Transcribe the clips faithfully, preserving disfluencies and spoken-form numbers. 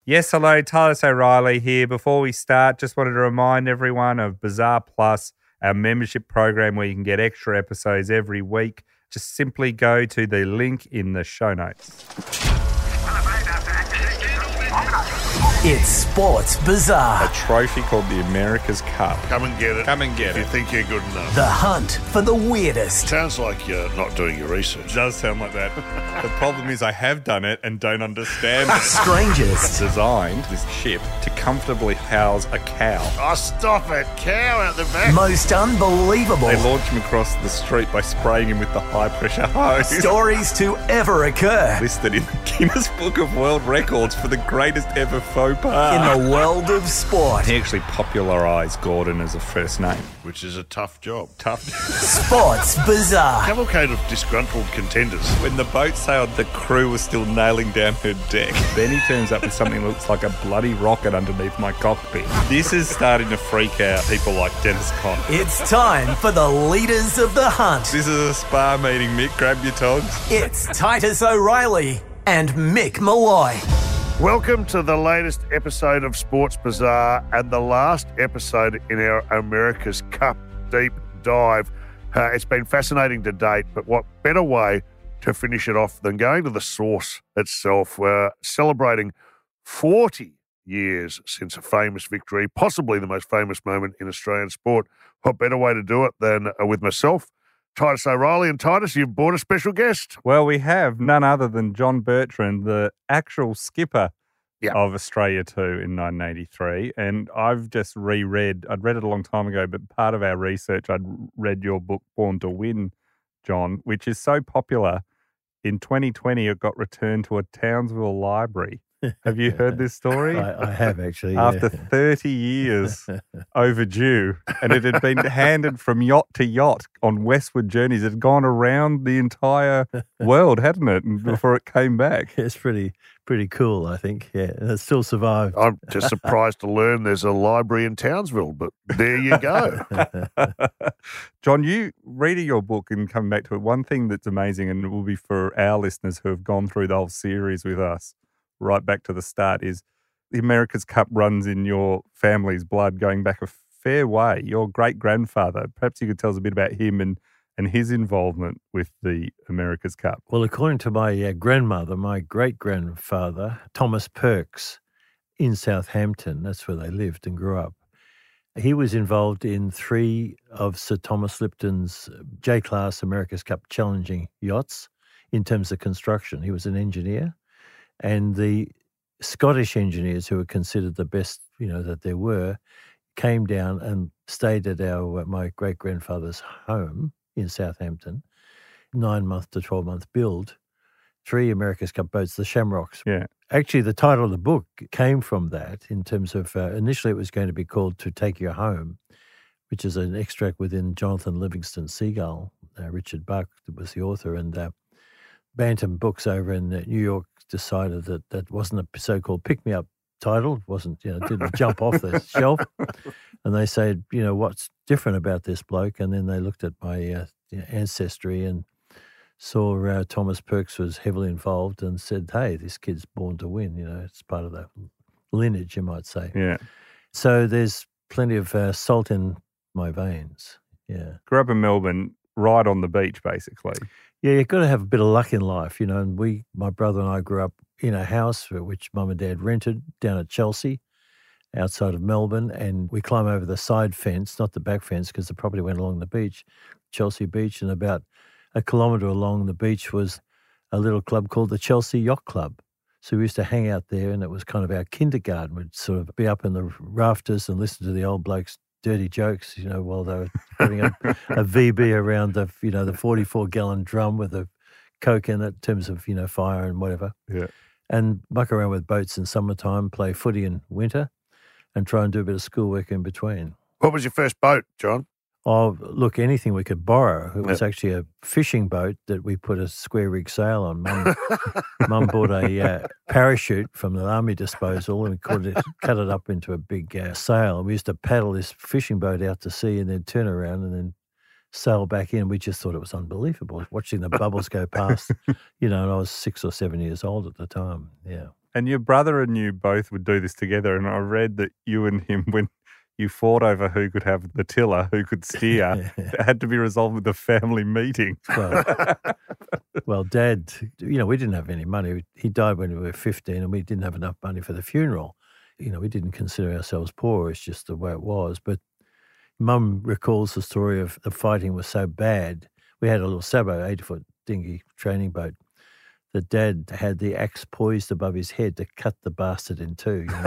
Yes, hello, Tyler O'Reilly here. Before we start, just wanted to remind everyone of Bazaar Plus, our membership program where you can get extra episodes every week. Just simply go to the link in the show notes. It's Sports Bazaar. A trophy called the America's Cup. Come and get it. Come and get if it. you think you're good enough. The hunt for the weirdest. Sounds like you're not doing your research. It does sound like that. The problem is I have done it and don't understand it. Strangest. Designed this ship to comfortably house a cow. Oh, stop it. Cow out the back. Most unbelievable. They launched him across the street by spraying him with the high-pressure hose. Stories to ever occur. Listed in the Guinness Book of World Records for the greatest ever faux pas. In the world of sport. He actually popularised Gordon as a first name. Which is a tough job. Tough. Sports Bazaar. Cavalcade of disgruntled contenders. When the boat sailed, the crew was still nailing down her deck. Then he turns up with something that looks like a bloody rocket underneath my cockpit. This is starting to freak out people like Dennis Conner. It's time for the leaders of the hunt. This is a spa meeting, Mick. Grab your togs. It's Titus O'Reilly and Mick Malloy. Welcome to the latest episode of Sports Bazaar and the last episode in our America's Cup deep dive. Uh, it's been fascinating to date, but what better way to finish it off than going to the source itself? We're celebrating forty years since a famous victory, possibly the most famous moment in Australian sport. What better way to do it than uh, with myself, Titus O'Reilly. And Titus, you've brought a special guest. Well, we have none other than John Bertrand, the actual skipper yeah. of Australia two in nineteen eighty-three. And I've just reread, I'd read it a long time ago, but part of our research, I'd read your book, Born to Win, John, which is so popular. In twenty twenty, it got returned to a Townsville library. Have you heard this story? I, I have, actually. After yeah. thirty years overdue, and it had been handed from yacht to yacht on westward journeys. It had gone around the entire world, hadn't it, and before it came back? It's pretty pretty cool, I think. Yeah, and it still survived. I'm just surprised to learn there's a library in Townsville, but there you go. John, you reading your book and coming back to it, one thing that's amazing, and it will be for our listeners who have gone through the whole series with us, right back to the start, is the America's Cup runs in your family's blood going back a fair way. Your great-grandfather, perhaps you could tell us a bit about him and, and his involvement with the America's Cup. Well, according to my uh, grandmother, my great-grandfather, Thomas Perks, in Southampton, that's where they lived and grew up, he was involved in three of Sir Thomas Lipton's J-class America's Cup challenging yachts in terms of construction. He was an engineer. And the Scottish engineers, who were considered the best, you know, that there were, came down and stayed at our my great grandfather's home in Southampton. Nine month to twelve month build, three America's Cup boats, the Shamrocks. Yeah. Actually, the title of the book came from that. In terms of uh, initially, it was going to be called "To Take You Home," which is an extract within Jonathan Livingston Seagull. Uh, Richard Buck was the author, and uh, Bantam Books over in New York decided that that wasn't a so-called pick-me-up title. It wasn't, you know, didn't jump off the shelf. And they said, you know, what's different about this bloke? And then they looked at my uh, you know, ancestry and saw uh, Thomas Perks was heavily involved and said, hey, this kid's born to win. You know, it's part of the lineage, you might say. Yeah. So there's plenty of uh, salt in my veins. Yeah. Grew up in Melbourne, right on the beach, basically. Yeah, you've got to have a bit of luck in life, you know, and we, my brother and I grew up in a house which Mum and Dad rented down at Chelsea, outside of Melbourne, and we climb over the side fence, not the back fence, because the property went along the beach, Chelsea Beach, and about a kilometre along the beach was a little club called the Chelsea Yacht Club. So we used to hang out there, and it was kind of our kindergarten. We'd sort of be up in the rafters and listen to the old blokes' dirty jokes, you know, while they were putting a, a V B around the, you know, the forty-four gallon drum with a Coke in it in terms of, you know, fire and whatever. Yeah. And muck around with boats in summertime, play footy in winter, and try and do a bit of schoolwork in between. What was your first boat, John? Oh, look, anything we could borrow. It was Yep. actually a fishing boat that we put a square rig sail on. Mum, Mum bought a uh, parachute from the army disposal and cut it, cut it up into a big uh, sail. We used to paddle this fishing boat out to sea and then turn around and then sail back in. We just thought it was unbelievable, watching the bubbles go past, you know, and I was six or seven years old at the time, yeah. And your brother and you both would do this together. And I read that you and him, when you fought over who could have the tiller, who could steer, it had to be resolved with a family meeting. Well, well, Dad, you know, we didn't have any money. He died when we were fifteen and we didn't have enough money for the funeral. You know, we didn't consider ourselves poor. It's just the way it was. But Mum recalls the story of the fighting was so bad. We had a little Sabo, eighty-foot dinghy training boat, that Dad had the axe poised above his head to cut the bastard in two. You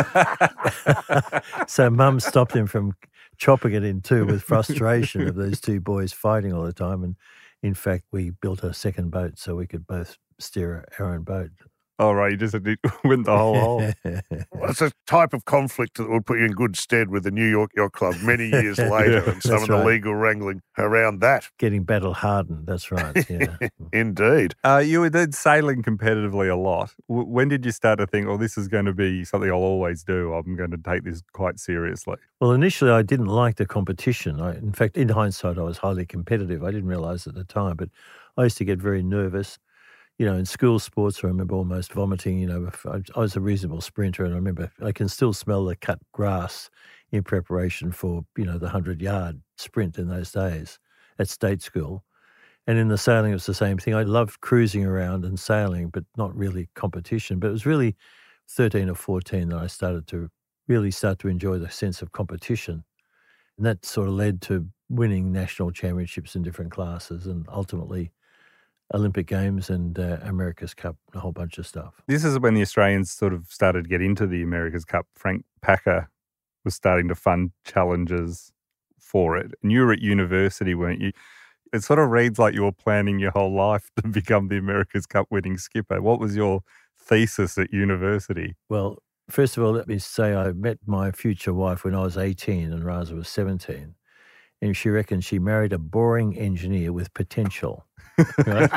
know? So Mum stopped him from chopping it in two with frustration of those two boys fighting all the time. And in fact, we built a second boat so we could both steer our own boat. Oh, right. You just had to win the whole hole. Well, it's a type of conflict that would put you in good stead with the New York Yacht Club many years later and some That's of the right. legal wrangling around that. Getting battle hardened, that's right. Yeah. Indeed. Uh, you did sailing competitively a lot. W- when did you start to think, oh, this is going to be something I'll always do? I'm going to take this quite seriously. Well, initially I didn't like the competition. I, in fact, in hindsight, I was highly competitive. I didn't realise at the time, but I used to get very nervous. You know, in school sports, I remember almost vomiting. You know, I, I was a reasonable sprinter, and I remember I can still smell the cut grass in preparation for, you know, the hundred-yard sprint in those days at state school. And in the sailing, it was the same thing. I loved cruising around and sailing, but not really competition. But it was really thirteen or fourteen that I started to really start to enjoy the sense of competition. And that sort of led to winning national championships in different classes and ultimately Olympic Games and uh, America's Cup, a whole bunch of stuff. This is when the Australians sort of started to get into the America's Cup. Frank Packer was starting to fund challenges for it. And you were at university, weren't you? It sort of reads like you were planning your whole life to become the America's Cup winning skipper. What was your thesis at university? Well, first of all, let me say I met my future wife when I was eighteen and Raza was seventeen. And she reckoned she married a boring engineer with potential. Right?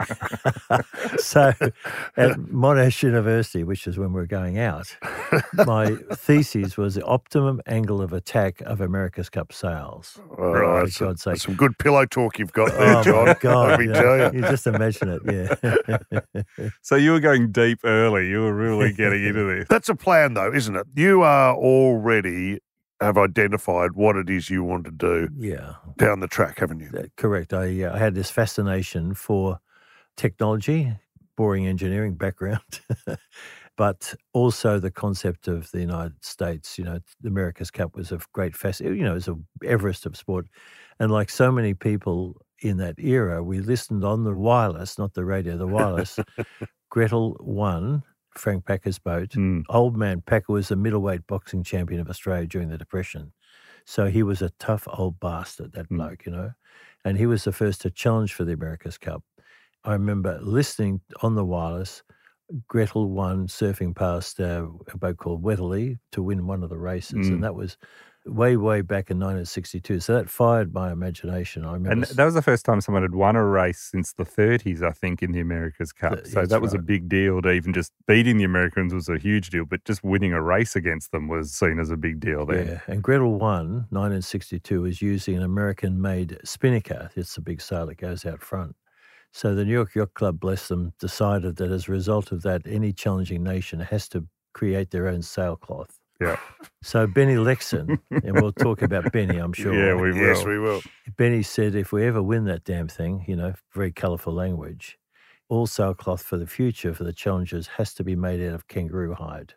So at Monash University, which is when we were going out, my thesis was the optimum angle of attack of America's Cup sails. Oh, For that's, a- God's sake. that's some good pillow talk you've got there, Oh, John. my God. Let me you, tell know, you. you just imagine it, yeah. So you were going deep early. You were really getting into this. That's a plan, though, isn't it? You are already have identified what it is you want to do Yeah. down the track, haven't you? Uh, Correct. I, uh, I had this fascination for technology, boring engineering background, but also the concept of the United States. You know, the America's Cup was a great fascination. You know, it was a Everest of sport. And like so many people in that era, we listened on the wireless, not the radio, the wireless. Gretel won Frank Packer's boat. Mm. Old man Packer was the middleweight boxing champion of Australia during the Depression. So he was a tough old bastard, that Mm. bloke, you know. And he was the first to challenge for the America's Cup. I remember listening on the wireless. Gretel won surfing past uh, a boat called Wetterly to win one of the races. Mm. And that was way, way back in nineteen sixty-two. So that fired my imagination. I remember. And that was the first time someone had won a race since the thirties, I think, in the America's Cup. Th- So that's that was a right. big deal. To even just beating the Americans was a huge deal, but just winning a race against them was seen as a big deal then. Yeah, and Gretel won, nineteen sixty-two, was using an American-made spinnaker. It's the big sail that goes out front. So the New York Yacht Club, bless them, decided that as a result of that, any challenging nation has to create their own sailcloth. Yeah. So Benny Lexon, and we'll talk about Benny, I'm sure. Yeah, we will. Yes, we will. Benny said, if we ever win that damn thing, you know, very colourful language, all sailcloth for the future for the challengers has to be made out of kangaroo hide.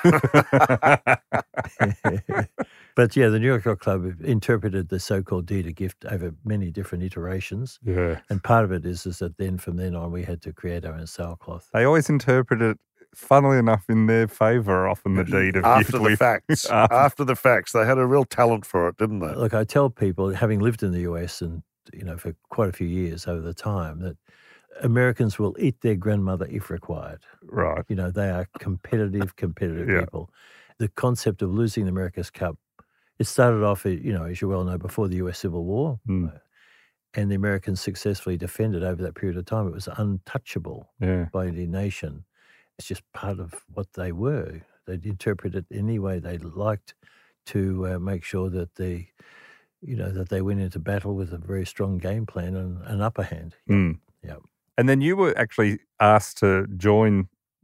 But yeah, the New York Yacht Club interpreted the so-called deed of gift over many different iterations. Yeah. And part of it is, is that then from then on we had to create our own sailcloth. They always interpret it, funnily enough, in their favour, often the deed of After gift. the with- facts. After- After the facts. They had a real talent for it, didn't they? Look, I tell people, having lived in the U S and, you know, for quite a few years over the time, that Americans will eat their grandmother if required. Right. You know, they are competitive, competitive Yeah. people. The concept of losing the America's Cup, it started off, you know, as you well know, before the U S Civil War. Mm. And the Americans successfully defended over that period of time. It was untouchable Yeah. by any nation. It's just part of what they were. They'd interpret it any way they liked to uh, make sure that they, you know, that they went into battle with a very strong game plan and an upper hand. Mm. Yeah. And then you were actually asked to join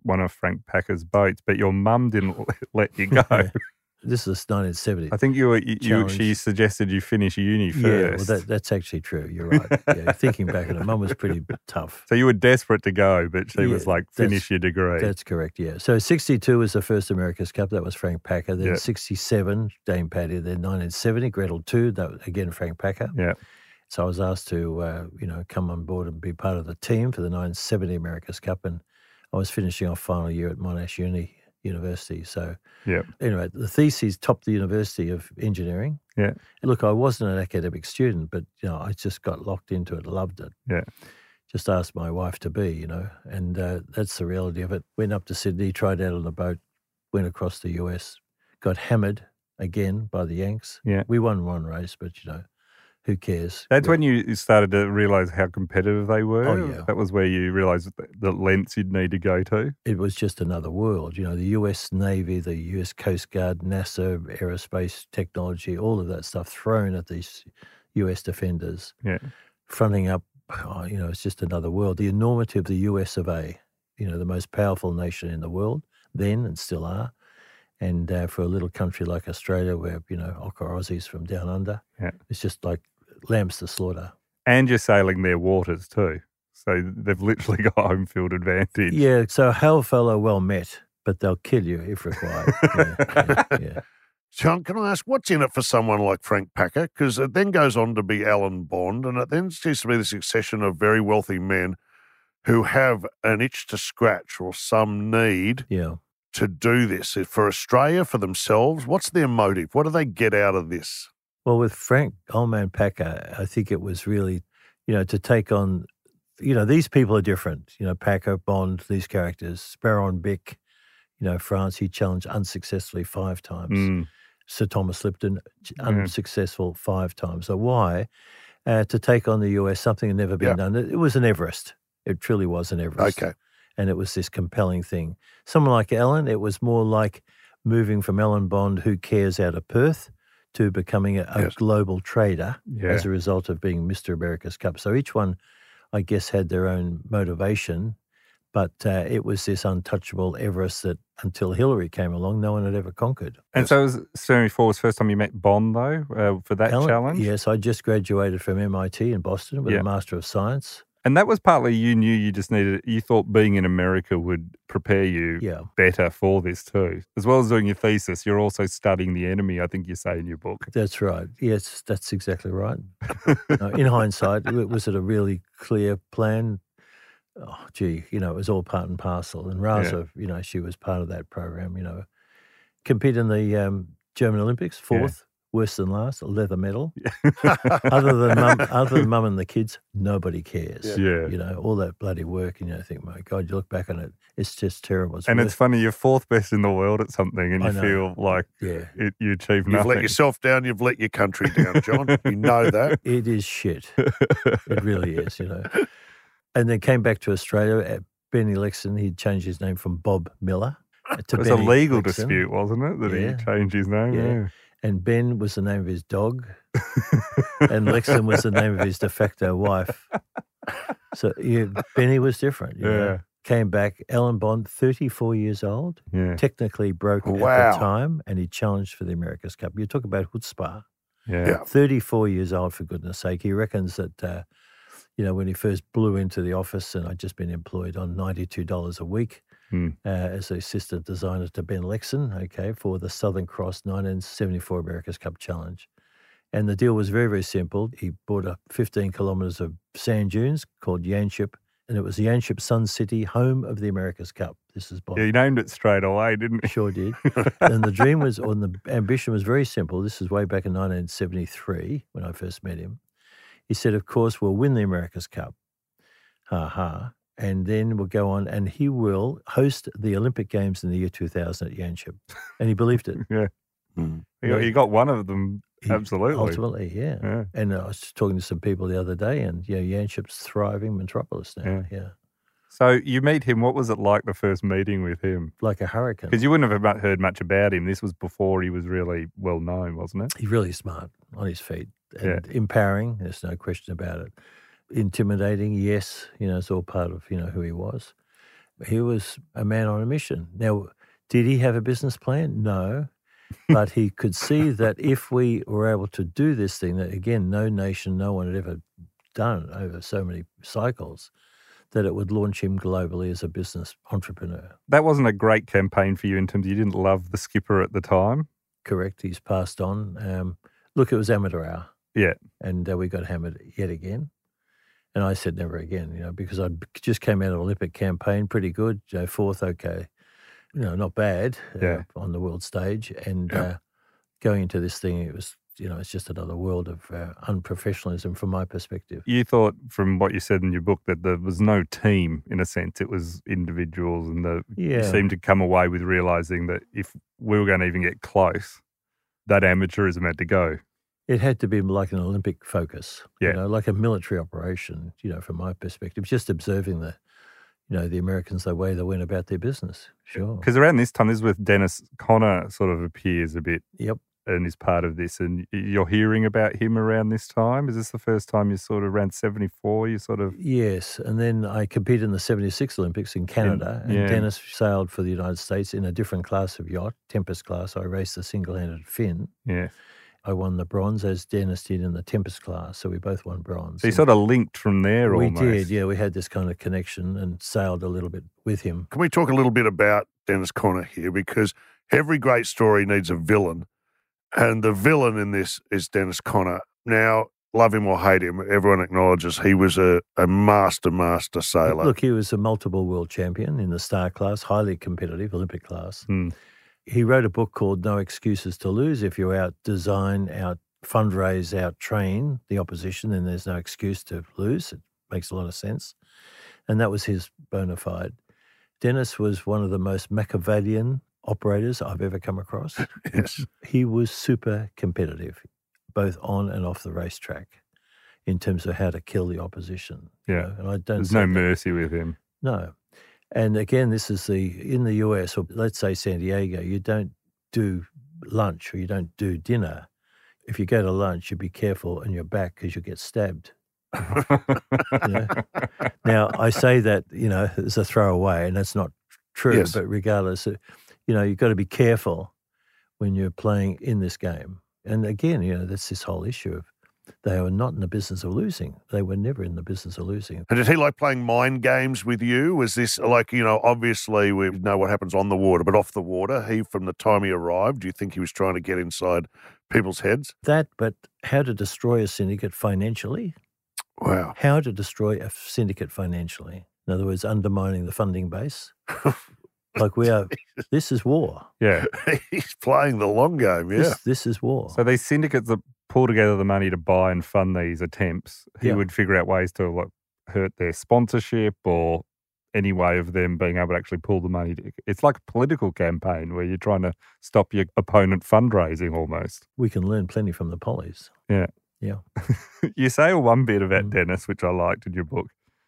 one of Frank Packer's boats, but your mum didn't let you go. Yeah. This is nineteen seventy. I think you were, you, you, she suggested you finish uni first. Yeah, well, that, that's actually true. You're right. Yeah, thinking back on it, Mum was pretty tough. So you were desperate to go, but she Yeah, was like, finish your degree. That's correct, yeah. So sixty-two was the first America's Cup. That was Frank Packer. Then Yeah. sixty-seven, Dame Paddy. Then nineteen seventy, Gretel two. That was, again, Frank Packer. Yeah. So I was asked to, uh, you know, come on board and be part of the team for the nineteen seventy America's Cup. And I was finishing off final year at Monash Uni University. So Yeah. anyway, the thesis topped the University of Engineering. Yeah. And look, I wasn't an academic student, but, you know, I just got locked into it, loved it. Yeah. Just asked my wife to be, you know, and uh, that's the reality of it. Went up to Sydney, tried out on the boat, went across the U S, got hammered again by the Yanks. Yeah. We won one race, but, you know, who cares? That's We- when you started to realise how competitive they were. Oh, yeah. That was where you realised the lengths you'd need to go to. It was just another world. You know, the U S Navy, the U S Coast Guard, NASA, aerospace technology, all of that stuff thrown at these U S defenders, Yeah. fronting up, oh, you know, it's just another world. The enormity of the U S of A, you know, the most powerful nation in the world then and still are. And uh, for a little country like Australia where, you know, Ochre Aussies from down under, Yeah. it's just like lambs to slaughter. And you're sailing their waters too. So they've literally got home field advantage. Yeah, so hail fellow well met, but they'll kill you if required. yeah, yeah, yeah. John, can I ask, what's in it for someone like Frank Packer? Because it then goes on to be Alan Bond, and it then seems to be the succession of very wealthy men who have an itch to scratch or some need Yeah. to do this. For Australia, for themselves, what's their motive? What do they get out of this? Well, with Frank Old Man Packer, I think it was really, you know, to take on, you know, these people are different. You know, Packer, Bond, these characters. Sparrow and Bick, you know, France, he challenged unsuccessfully five times. Mm. Sir Thomas Lipton, unsuccessful five times. So why? Uh, to take on the U S, something had never been Yeah. done. It, it was an Everest. It truly was an Everest. Okay. And it was this compelling thing. Someone like Ellen, it was more like moving from Ellen Bond, who cares, out of Perth, to becoming a, a Yes. global trader Yeah. as a result of being Mister America's Cup. So each one, I guess, had their own motivation, but uh, it was this untouchable Everest that until Hillary came along, no one had ever conquered. And so it was seventy-four was the first time you met Bond, though, uh, for that Ellen- challenge? Yes, I just graduated from M I T in Boston with Yeah. a Master of Science. And that was partly you knew you just needed, you thought being in America would prepare you Yeah. better for this too. As well as doing your thesis, you're also studying the enemy, I think you say in your book. That's right. Yes, that's exactly right. No, in hindsight, w- was it a really clear plan? Oh, gee, you know, it was all part and parcel. And Raza, you know, she was part of that program, you know. Compete in the um, German Olympics, fourth, worse than last, a leather medal. other than mum, other than mum and the kids, nobody cares. Yeah. You know, all that bloody work, and you know, think, my God, you look back on it, it's just terrible. It's And worth- it's funny, you're fourth best in the world at something and I you know. feel like yeah. it, you achieved You've nothing. let yourself down, you've let your country down, John. You know that. It is shit. It really is, you know. And then came back to Australia. At Benny Lexon, he'd changed his name from Bob Miller to It was Benny a legal Lexon. dispute, wasn't it? That Yeah. he changed his name. Yeah. Yeah. And Ben was the name of his dog, and Lexon was the name of his de facto wife. So yeah, Benny was different. You know. Yeah. Came back, Alan Bond, thirty-four years old, Yeah. technically broke at Wow. the time, and he challenged for the America's Cup. You talk about chutzpah. Yeah. Yeah. thirty-four years old, for goodness sake. He reckons that, uh, you know, when he first blew into the office, and I'd just been employed on ninety-two dollars a week Hmm. uh, as the assistant designer to Ben Lexon, okay, for the Southern Cross nineteen seventy-four America's Cup Challenge. And the deal was very, very simple. He bought up fifteen kilometres of sand dunes called Yanchep, and it was Yanchep Sun City, home of the America's Cup. This is Bob. Yeah, you named it straight away, didn't you? Sure did. And the dream was, or the ambition was very simple. This is way back in nineteen seventy-three when I first met him. He said, of course, we'll win the America's Cup. Ha ha. And then we'll go on and he will host the Olympic Games in the year two thousand at Yanchep. And he believed it. Yeah. Mm. You got, you got one of them, He- absolutely. Ultimately, yeah. Yeah. And I was talking to some people the other day and, yeah, Yanchep's thriving metropolis now. Yeah. Yeah. So you meet him. What was it like the first meeting with him? Like a hurricane. Because you wouldn't have mu- heard much about him. This was before he was really well known, wasn't it? He's really smart on his feet Yeah. and empowering. There's no question about it. Intimidating, yes. You know, it's all part of, you know, who he was. he was a man on a mission. Now, did he have a business plan? No. But he could see that if we were able to do this thing that, again, no nation, no one had ever done over so many cycles, that it would launch him globally as a business entrepreneur. That wasn't a great campaign for you in terms of you didn't love the skipper at the time. Correct. He's passed on. Um, look, it was amateur hour. Yeah. And uh, we got hammered yet again. And I said never again, you know, because I just came out of an Olympic campaign, pretty good, you know, fourth, okay, you know, not bad uh, Yeah. on the world stage. And Yeah. uh, going into this thing, it was, you know, it's just another world of uh, unprofessionalism from my perspective. You thought from what you said in your book that there was no team in a sense. It was individuals and the, you Yeah. seemed to come away with realising that if we were going to even get close, that amateurism had to go. It had to be like an Olympic focus, Yeah. you know, like a military operation, you know, from my perspective, just observing the, you know, the Americans, the way they went about their business. Sure. Because around this time, this is with Dennis Conner sort of appears a bit Yep. and is part of this. And you're hearing about him around this time. Is this the first time you sort of around seventy-four, you sort of... Yes. And then I competed in the seventy-six Olympics in Canada, and yeah. Dennis sailed for the United States in a different class of yacht, Tempest class. I raced the single-handed fin. Yeah. I won the bronze, as Dennis did in the Tempest class. So we both won bronze. So you And sort of linked from there we almost. did, yeah. We had this kind of connection and sailed a little bit with him. Can we talk a little bit about Dennis Conner here? Because every great story needs a villain, and the villain in this is Dennis Conner. Now, love him or hate him, everyone acknowledges he was a, a master, master sailor. Look, he was a multiple world champion in the star class, highly competitive, Olympic class. Hmm. He wrote a book called No Excuses to Lose. If you out design, out fundraise, out train the opposition, then there's no excuse to lose. It makes a lot of sense. And that was his bona fide. Dennis was one of the most Machiavellian operators I've ever come across. Yes. He was super competitive, both on and off the racetrack, in terms of how to kill the opposition. you Yeah. know, And I don't There's say no that- mercy with him. No. And again, this is the, in the U S, or let's say San Diego, you don't do lunch or you don't do dinner. If you go to lunch, you be careful on your back because you'll get stabbed. Yeah. Now, I say that, you know, as a throwaway, and that's not true, Yes. but regardless, uh, you know, you've got to be careful when you're playing in this game. And again, you know, that's this whole issue of they were not in the business of losing. They were never in the business of losing. And did he like playing mind games with you? Was this like, you know, obviously we know what happens on the water, but off the water, he, from the time he arrived, do you think he was trying to get inside people's heads? That, but how to destroy a syndicate financially, Wow. how to destroy a syndicate financially. In other words, undermining the funding base. Like we are, this is war. Yeah. He's playing the long game, yeah. This, this is war. So these syndicates that pull together the money to buy and fund these attempts, he Yeah. would figure out ways to like hurt their sponsorship or any way of them being able to actually pull the money. To, it's like a political campaign where you're trying to stop your opponent fundraising almost. We can learn plenty from the pollies. Yeah. Yeah. You say one bit about Mm. Dennis, which I liked in your book.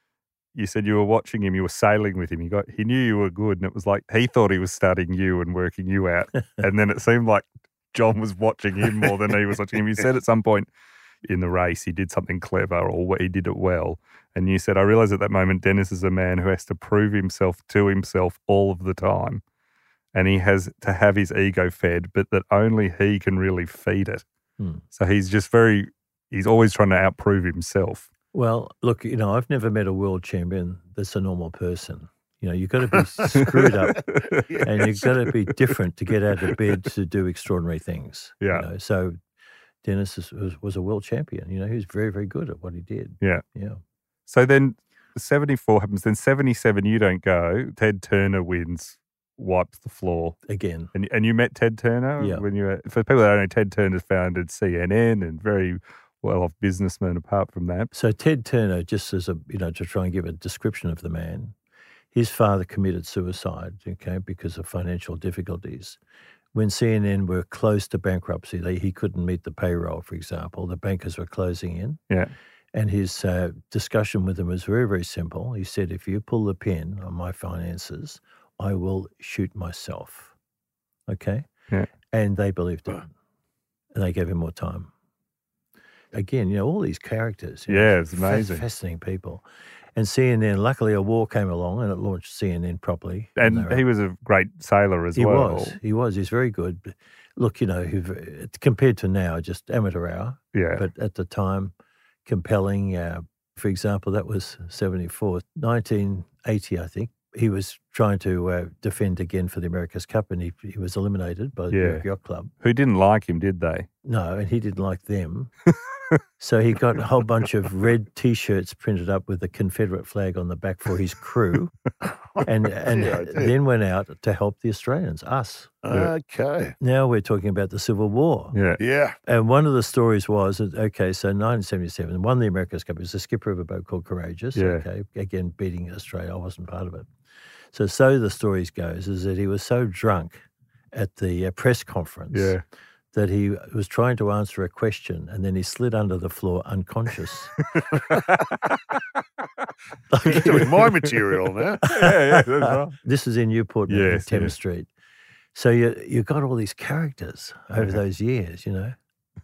You said you were watching him, you were sailing with him. He got, he knew you were good, and it was like he thought he was studying you and working you out. And then it seemed like John was watching him more than he was watching him. You said at some point in the race he did something clever or he did it well. And you said, I realize at that moment Dennis is a man who has to prove himself to himself all of the time. And he has to have his ego fed, but that only he can really feed it. Hmm. So he's just very, he's always trying to outprove himself. Well, look, you know, I've never met a world champion that's a normal person. You know, you've got to be screwed up and you've got to be different to get out of bed to do extraordinary things. Yeah. You know? So Dennis is, was, was a world champion. You know, he was very, very good at what he did. Yeah. Yeah. So then seventy-four happens. Then seventy-seven, you don't go. Ted Turner wins, wipes the floor. Again. And and you met Ted Turner? Yeah. When you were, for people that don't know, Ted Turner founded C N N and very well-off businessman apart from that. So Ted Turner, just as a, you know, to try and give a description of the man, his father committed suicide, okay, because of financial difficulties. When C N N were close to bankruptcy, they, he couldn't meet the payroll, for example. The bankers were closing in. Yeah. And his uh, discussion with them was very, very simple. He said, if you pull the pin on my finances, I will shoot myself. Okay? Yeah. And they believed it. And they gave him more time. again, you know, all these characters. You Yeah, know, it's amazing. Fascinating people. And C N N, luckily a war came along and it launched C N N properly. And they were- he was a great sailor as He well. was. He was. He's very good. But look, you know, he, compared to now, just amateur hour. Yeah. But at the time, compelling. Uh, for example, that was seventy-four. nineteen eighty, I think. He was trying to uh, defend again for the America's Cup and he, he was eliminated by the Yeah. New York Yacht Club. Who didn't like him, did they? No, and he didn't like them. So he got a whole bunch of red T-shirts printed up with the Confederate flag on the back for his crew, and and Yeah, I did. then went out to help the Australians, us. Okay. Now we're talking about the Civil War. Yeah. Yeah. And one of the stories was, that, okay, so nineteen seventy-seven, won the America's Cup. It was a skipper of a boat called Courageous, Yeah. okay, again, beating Australia. I wasn't part of it. So, so the stories goes is that he was so drunk at the uh, press conference Yeah. that he was trying to answer a question and then he slid under the floor unconscious. You're doing my material now. yeah, yeah, that's right. This is in Newport, News, Yes, Thames yes. Street. So you you got all these characters over those years, you know.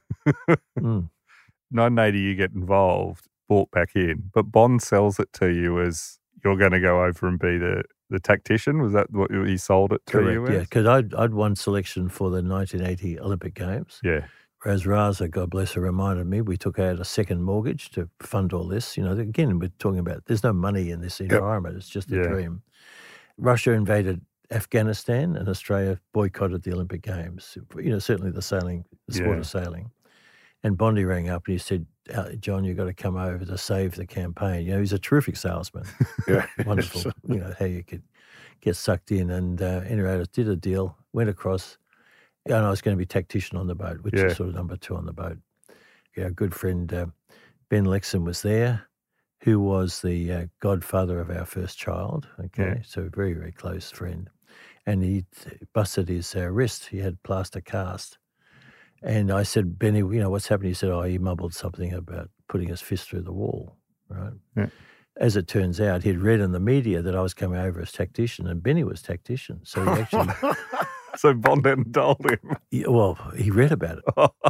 Mm. nineteen eighty, you get involved, bought back in, but Bond sells it to you as you're going to go over and be the, the tactician. Was that what he sold it to you Correct, yeah, as? because I'd, I'd won selection for the nineteen eighty Olympic Games. Yeah. Whereas Raza, God bless her, reminded me we took out a second mortgage to fund all this. You know, again, we're talking about there's no money in this environment. It's just a Yeah. dream. Russia invaded Afghanistan and Australia boycotted the Olympic Games. You know, certainly the sailing, the sport Yeah. of sailing. And Bondi rang up and he said, "Uh, John, you've got to come over to save the campaign." You know, he's a terrific salesman. Yeah. Wonderful, you know, how you could get sucked in. And uh, anyway, I did a deal, went across, and I was going to be tactician on the boat, which Yeah. is sort of number two on the boat. Yeah, our good friend uh, Ben Lexon was there, who was the uh, godfather of our first child. Okay, Yeah. so very, very close friend. And he busted his uh, wrist. He had plaster cast. And I said, Benny, you know, what's happening? He said, oh, he mumbled something about putting his fist through the wall, right? Yeah. As it turns out, he'd read in the media that I was coming over as tactician, and Benny was tactician. So he actually, So Bond hadn't told him. he- well, he read about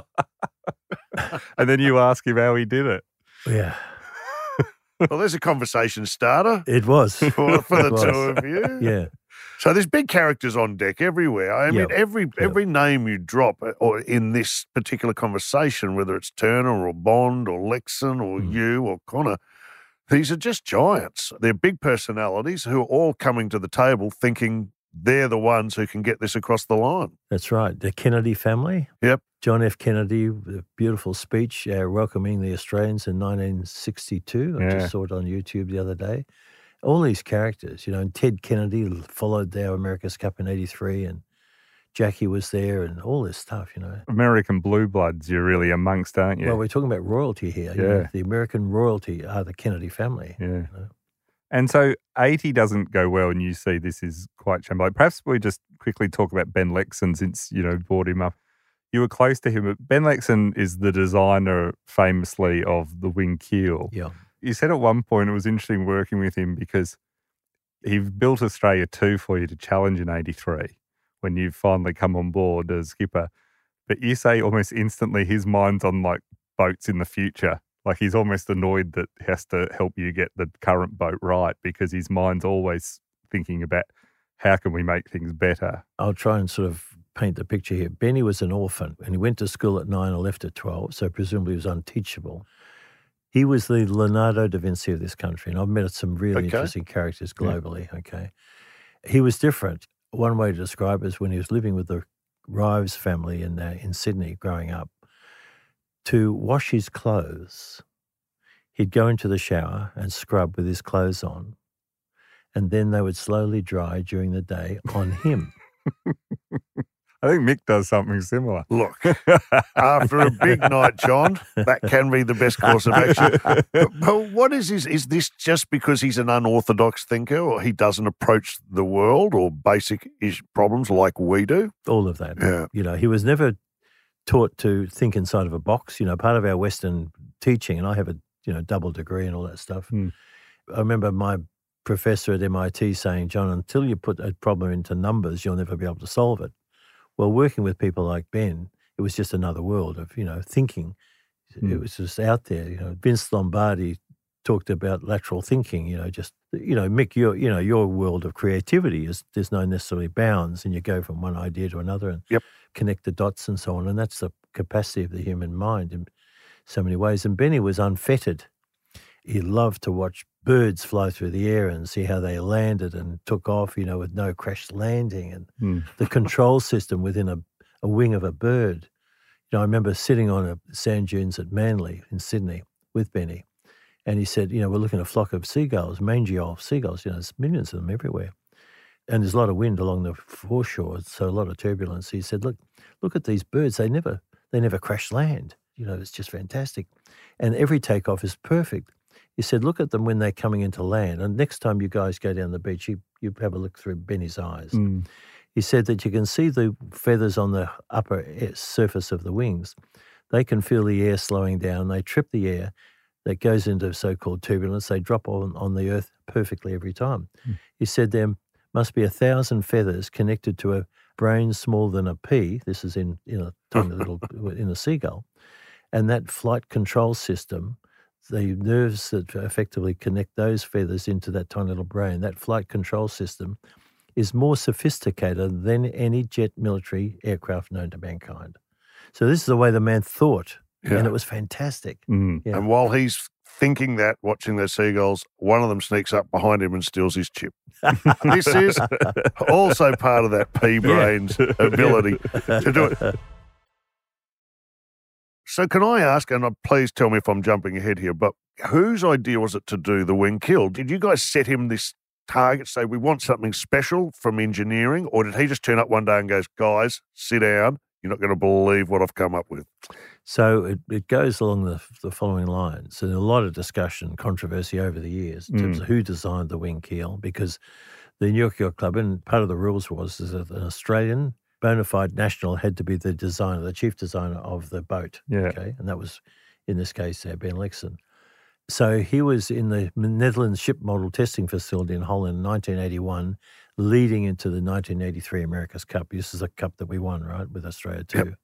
it. And then you ask him how he did it. Yeah, Well, there's a conversation starter it was. for, for the It was. two of you. Yeah, So there's big characters on deck everywhere. I mean, Yep. every every name you drop uh, or in this particular conversation, whether it's Turner or Bond or Lexon or Mm. you or Connor, these are just giants. They're big personalities who are all coming to the table thinking they're the ones who can get this across the line. that's right. The Kennedy family. Yep. John F. Kennedy, a beautiful speech uh, welcoming the Australians in nineteen sixty-two. I Yeah. just saw it on YouTube the other day. All these characters, you know, and Ted Kennedy followed our America's Cup in eighty-three and Jackie was there and all this stuff, you know. American Blue Bloods, you're really amongst, aren't you? Well, we're talking about royalty here. you know. Yeah. The American royalty are the Kennedy family. yeah. you know. And so eighty doesn't go well, and you see this is quite shambolic. Perhaps we just quickly talk about Ben Lexon since, you know, brought him up. You were close to him. But Ben Lexon is the designer, famously, of the wing keel. Yeah. You said at one point it was interesting working with him because he built Australia two for you to challenge in eighty-three when you finally come on board as skipper. But you say almost instantly his mind's on like boats in the future. Like he's almost annoyed that he has to help you get the current boat right because his mind's always thinking about how can we make things better. I'll try and sort of paint the picture here. Benny was an orphan and he went to school at nine and left at twelve, so presumably he was unteachable. He was the Leonardo da Vinci of this country, and I've met some really Okay. interesting characters globally, okay? He was different. One way to describe it is when he was living with the Rives family in, uh, in Sydney growing up, to wash his clothes, he'd go into the shower and scrub with his clothes on, and then they would slowly dry during the day on him. I think Mick does something similar. Look, after a big night, John, that can be the best course of action. But, but what is his, is this just because he's an unorthodox thinker or he doesn't approach the world or basic ish problems like we do? All of that. Yeah. You know, he was never taught to think inside of a box. You know, part of our Western teaching, and I have a, you know, double degree and all that stuff. Hmm. I remember my professor at M I T saying, John, until you put a problem into numbers, you'll never be able to solve it. Well, working with people like Ben, it was just another world of, you know, thinking. Mm. It was just out there. You know, Vince Lombardi talked about lateral thinking. You know, just you know, Mick, your you know your world of creativity is there's no necessarily bounds, and you go from one idea to another and yep. connect the dots and so on. And that's the capacity of the human mind in so many ways. And Benny was unfettered. He loved to watch birds fly through the air and see how they landed and took off, you know, with no crash landing, and mm. the control system within a, a wing of a bird. You know, I remember sitting on a sand dunes at Manly in Sydney with Benny, and he said, you know, we're looking at a flock of seagulls, mangy old seagulls, you know, there's millions of them everywhere. And there's a lot of wind along the foreshore, so a lot of turbulence. He said, look, look at these birds. They never, they never crash land. You know, it's just fantastic. And every takeoff is perfect. He said, look at them when they're coming into land. And next time you guys go down the beach, you, you have a look through Benny's eyes. Mm. He said that you can see the feathers on the upper surface of the wings. They can feel the air slowing down. They trip the air that goes into so-called turbulence. They drop on, on the earth perfectly every time. Mm. He said there must be a thousand feathers connected to a brain smaller than a pea. This is in, in a tiny little, in a seagull. And that flight control system, the nerves that effectively connect those feathers into that tiny little brain, that flight control system is more sophisticated than any jet military aircraft known to mankind. So this is the way the man thought, yeah. and it was fantastic. Mm. Yeah. And while he's thinking that, watching those seagulls, one of them sneaks up behind him and steals his chip. This is also part of that pea brain's yeah. ability to do it. So can I ask, and please tell me if I'm jumping ahead here, but whose idea was it to do the wing kill? Did you guys set him this target, say we want something special from engineering, or did he just turn up one day and goes, guys, sit down, you're not going to believe what I've come up with? So it, it goes along the, the following lines. And a lot of discussion, controversy over the years in mm. terms of who designed the wing keel, because the New York Yacht Club, and part of the rules was is that an Australian bona fide national had to be the designer, the chief designer of the boat. Yeah. Okay, and that was, in this case, uh, Ben Lexon. So he was in the Netherlands Ship Model Testing Facility in Holland in nineteen eighty-one, leading into the nineteen eighty-three America's Cup. This is a cup that we won, right, with Australia too. Yep.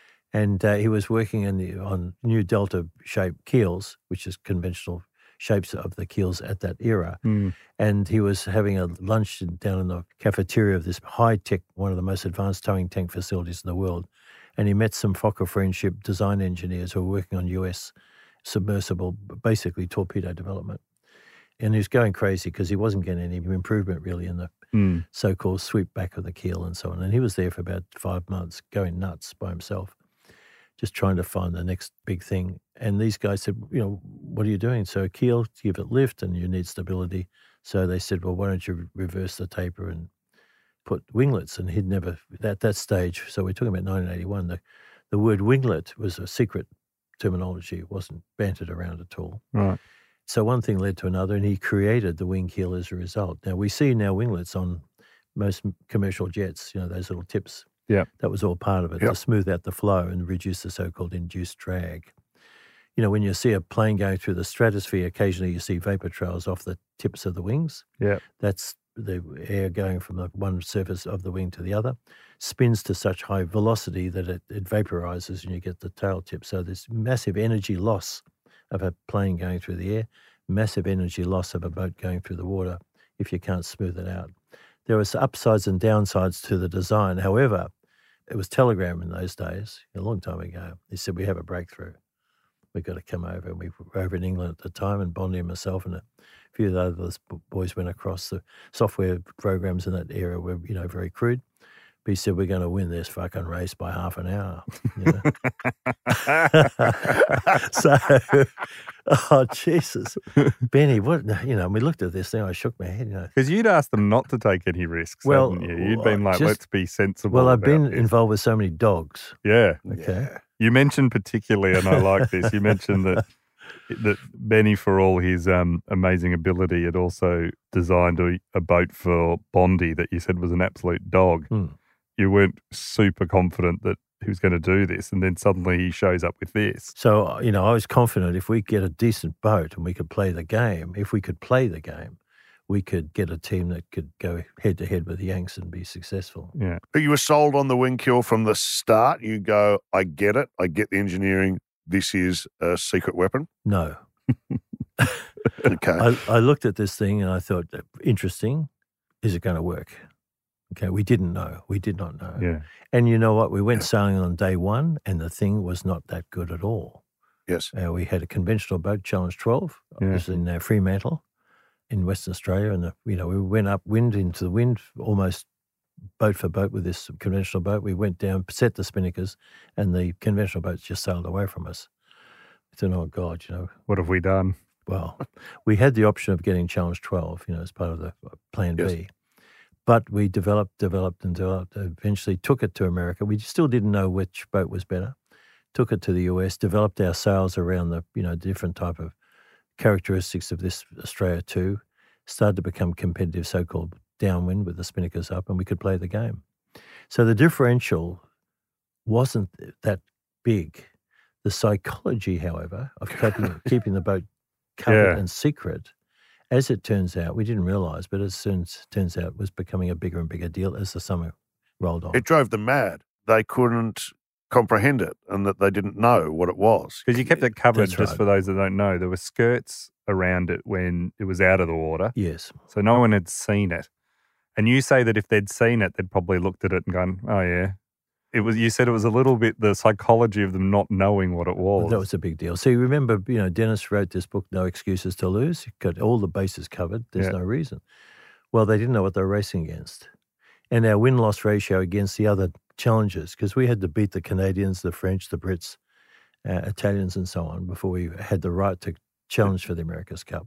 And uh, he was working in the, on new delta-shaped keels, which is conventional shapes of the keels at that era. Mm. And he was having a lunch down in the cafeteria of this high-tech, one of the most advanced towing tank facilities in the world. And he met some Fokker Friendship design engineers who were working on U S submersible, basically torpedo development. And he was going crazy because he wasn't getting any improvement really in the mm. so-called sweep back of the keel and so on. And he was there for about five months going nuts by himself, just trying to find the next big thing. And these guys said, you know, what are you doing? So a keel, give it lift and you need stability. So they said, well, why don't you reverse the taper and put winglets? And he'd never, at that stage, so we're talking about nineteen eighty-one, the, the word winglet was a secret terminology. It wasn't bantered around at all. Right. So one thing led to another, and he created the wing keel as a result. Now, we see now winglets on most commercial jets, you know, those little tips. Yeah. That was all part of it, yep. to smooth out the flow and reduce the so-called induced drag. You know, when you see a plane going through the stratosphere, occasionally you see vapor trails off the tips of the wings. Yeah. That's the air going from the one surface of the wing to the other, spins to such high velocity that it, it vaporizes and you get the tail tip. So there's massive energy loss of a plane going through the air, massive energy loss of a boat going through the water if you can't smooth it out. There was upsides and downsides to the design. However, it was Telegram in those days, a long time ago. They said, we have a breakthrough. We've got to come over. And we were over in England at the time, and Bondi and myself and a few of the other boys went across. The software programs in that era were, you know, very crude. But he said, we're going to win this fucking race by half an hour. You know? So, oh, Jesus. Benny, what, you know, we looked at this thing, I shook my head, you know. Because you'd asked them not to take any risks, well, hadn't you? You'd been like, just, let's be sensible. Well, I've been this. involved with so many dogs. Yeah. Okay. Yeah. You mentioned particularly, and I like this, you mentioned that that Benny, for all his um, amazing ability, had also designed a, a boat for Bondi that you said was an absolute dog. Hmm. You weren't super confident that he was going to do this, and then suddenly he shows up with this. So, you know, I was confident if we get a decent boat and we could play the game, if we could play the game, we could get a team that could go head-to-head with the Yanks and be successful. Yeah. But you were sold on the wing kill from the start. You go, I get it. I get the engineering. this is a secret weapon? No. Okay. I, I looked at this thing and I thought, interesting. Is it going to work? Okay, we didn't know. We did not know. Yeah. And you know what? We went sailing on day one and the thing was not that good at all. Yes. Uh, we had a conventional boat, Challenge twelve. Yeah. It was in uh, Fremantle in Western Australia. And, the, you know, we went up wind into the wind, almost boat for boat with this conventional boat. We went down, set the spinnakers, and the conventional boats just sailed away from us. I thought, oh, God, you know. What have we done? Well, we had the option of getting Challenge twelve, you know, as part of the plan Yes. B. But we developed, developed, and developed, eventually took it to America. We still didn't know which boat was better. Took it to the U S, developed our sails around the, you know, different type of characteristics of this Australia two, started to become competitive, so-called downwind with the spinnakers up, and we could play the game. So the differential wasn't that big. The psychology, however, of keeping, keeping the boat covered Yeah. and secret, as it turns out, we didn't realise, but as soon as it turns out, was becoming a bigger and bigger deal as the summer rolled on. It drove them mad. They couldn't comprehend it and that they didn't know what it was. Because you kept it covered, That's just right. for those that don't know. There were skirts around it when it was out of the water. Yes. So no one had seen it. And you say that if they'd seen it, they'd probably looked at it and gone, oh, yeah. It was. You said it was a little bit the psychology of them not knowing what it was. Well, that was a big deal. See, remember, you know, Dennis wrote this book, No Excuses to Lose. He got all the bases covered. There's Yeah. no reason. Well, they didn't know what they were racing against. And our win-loss ratio against the other challengers, because we had to beat the Canadians, the French, the Brits, uh, Italians, and so on before we had the right to challenge for the America's Cup.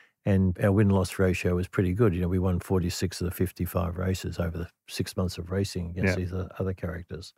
And our win-loss ratio was pretty good. You know, we won forty-six of the fifty-five races over the six months of racing against Yeah. these other other characters.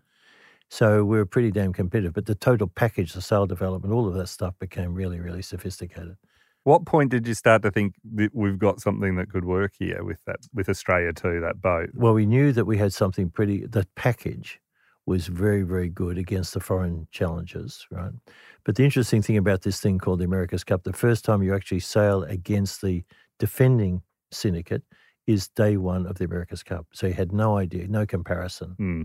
So we were pretty damn competitive. But the total package, the sail development, all of that stuff became really, really sophisticated. What point did you start to think that we've got something that could work here with that, with Australia too, that boat? Well, we knew that we had something pretty, the package was very, very good against the foreign challengers, right? But the interesting thing about this thing called the America's Cup, the first time you actually sail against the defending syndicate is day one of the America's Cup. So you had no idea, no comparison. Hmm.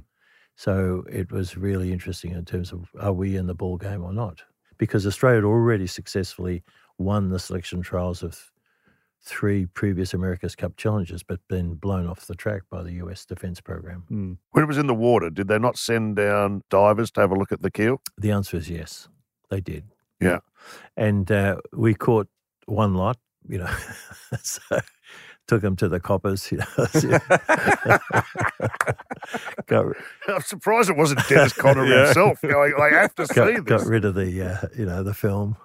So it was really interesting in terms of are we in the ball game or not? Because Australia had already successfully won the selection trials of three previous America's Cup challenges, but been blown off the track by the U S Defence Program. Hmm. When it was in the water, did they not send down divers to have a look at the keel? The answer is yes, they did. Yeah. And uh, we caught one lot, you know, so took them to the coppers. You know, got, I'm surprised it wasn't Dennis Conner Yeah. himself going, I have to see got, got this. rid of the, uh, you know, the film.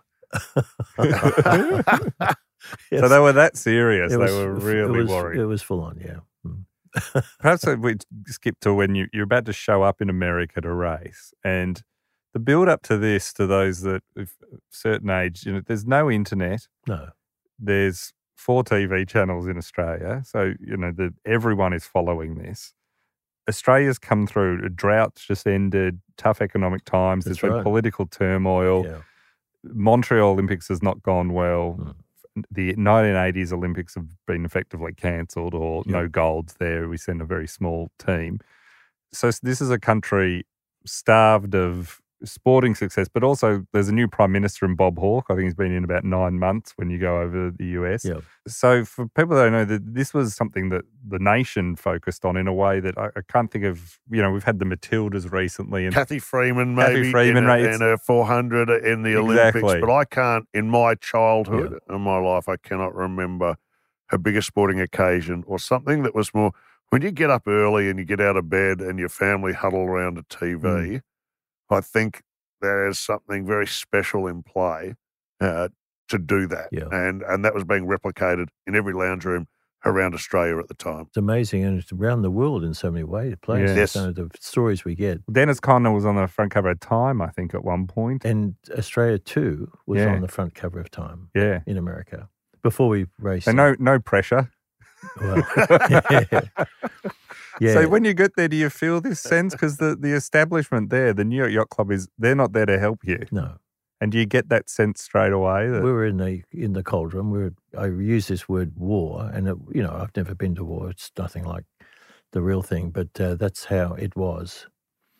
So they were that serious. It They was- were it really was- worried. It was full on, yeah. Mm. Perhaps we skip to when you, you're about to show up in America to race, and the build up to this, to those that of a certain age, you know, there's no internet. No. There's four T V channels in Australia, so you know the, everyone is following this. Australia's come through a drought just ended, tough economic times. That's There's been right. political turmoil. Yeah. Montreal Olympics has not gone well. Mm. The nineteen eighties Olympics have been effectively cancelled, or Yeah. no golds there. We send a very small team. So this is a country starved of sporting success, but also there's a new prime minister in Bob Hawke. I think he's been in about nine months when you go over the U S. Yeah. So for people that don't know, that this was something that the nation focused on in a way that I, I can't think of. You know, we've had the Matildas recently, and Kathy Freeman, Kathy maybe, Freeman, in, right, a, it's- in her four hundred in the Olympics. Exactly. But I can't, in my childhood, in my life, I cannot remember her biggest sporting occasion or something that was more, when you get up early and you get out of bed and your family huddle around a T V, Mm. I think there is something very special in play uh, to do that. Yeah. And, and that was being replicated in every lounge room around Australia at the time. It's amazing, and it's around the world in so many ways. Places. Yeah. Yes. So the stories we get. Dennis Conner was on the front cover of Time, I think, at one point. And Australia too was Yeah. on the front cover of Time Yeah. in America before we raced. So no, no pressure. Well, yeah. Yeah. So when you get there, do you feel this sense? Because the, the establishment there, the New York Yacht Club, is they're not there to help you. no, And do you get that sense straight away? That, we were in the in the cauldron. We were, I use this word war, and it, you know I've never been to war. It's nothing like the real thing, but uh, that's how it was.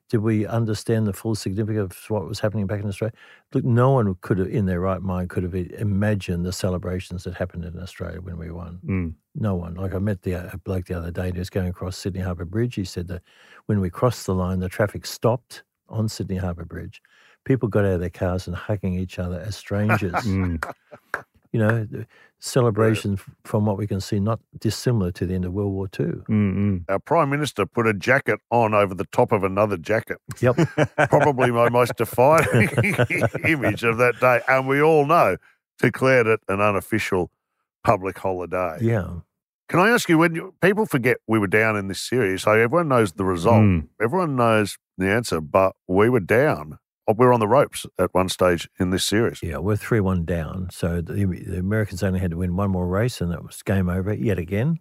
Did we understand the full significance of what was happening back in Australia? Look, no one could have, in their right mind, could have imagined the celebrations that happened in Australia when we won. Mm. No one. Like I met the, a bloke the other day, and he was going across Sydney Harbour Bridge. He said that when we crossed the line, the traffic stopped on Sydney Harbour Bridge. People got out of their cars and hugging each other as strangers. Mm. You know, the celebration f- from what we can see, not dissimilar to the end of World War Two. Mm-mm. Our Prime Minister put a jacket on over the top of another jacket. Yep. Probably my most defining image of that day. And we all know, declared it an unofficial public holiday. Yeah. Can I ask you, when you, people forget we were down in this series, so everyone knows the result, Mm. everyone knows the answer, but we were down. We were on the ropes at one stage in this series. Yeah, we're three one down. So the, the Americans only had to win one more race, and that was game over yet again.